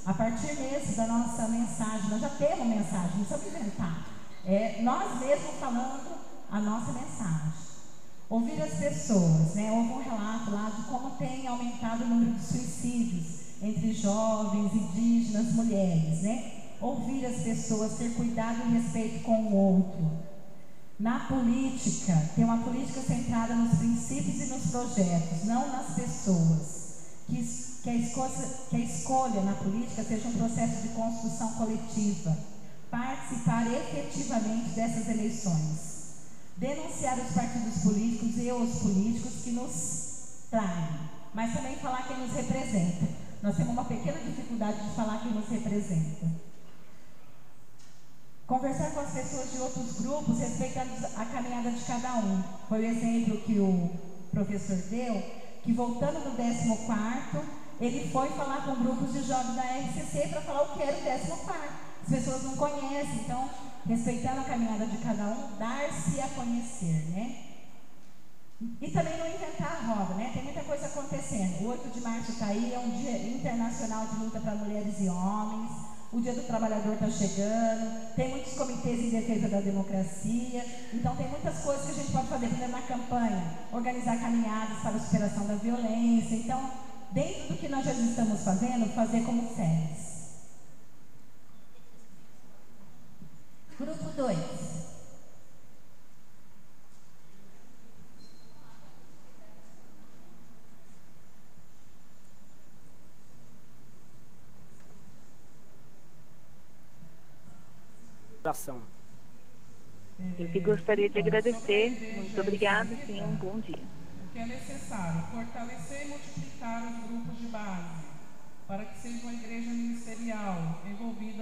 a partir mesmo da nossa mensagem. Nós já temos mensagem, não precisamos inventar. Nós mesmos falando a nossa mensagem. Ouvir as pessoas, né? Houve um relato lá de como tem aumentado o número de suicídios entre jovens, indígenas, mulheres, né? Ouvir as pessoas, ter cuidado e respeito com o outro. Na política, ter uma política centrada nos princípios e nos projetos, não nas pessoas. Que a escolha na política seja um processo de construção coletiva. Participar efetivamente dessas eleições. Denunciar os partidos políticos e os políticos que nos traem, mas também falar quem nos representa. Nós temos uma pequena dificuldade de falar quem nos representa. Conversar com as pessoas de outros grupos, respeitando a caminhada de cada um. Foi o exemplo que o professor deu, que voltando no 14º, ele foi falar com grupos de jovens da RCC para falar o que era o 14º. As pessoas não conhecem, então, respeitando a caminhada de cada um, dar-se a conhecer, né? E também não inventar a roda, né? Tem muita coisa acontecendo. O 8 de março está aí, é um dia internacional de luta para mulheres e homens. O Dia do Trabalhador está chegando, tem muitos comitês em defesa da democracia, então tem muitas coisas que a gente pode fazer, por exemplo, na campanha, organizar caminhadas para a superação da violência. Então, dentro do que nós já estamos fazendo, fazer como SES. Grupo 2. Eu que gostaria de agradecer. Muito obrigada, sim, um bom dia. O que é necessário? Fortalecer e multiplicar os grupos de base, para que seja uma igreja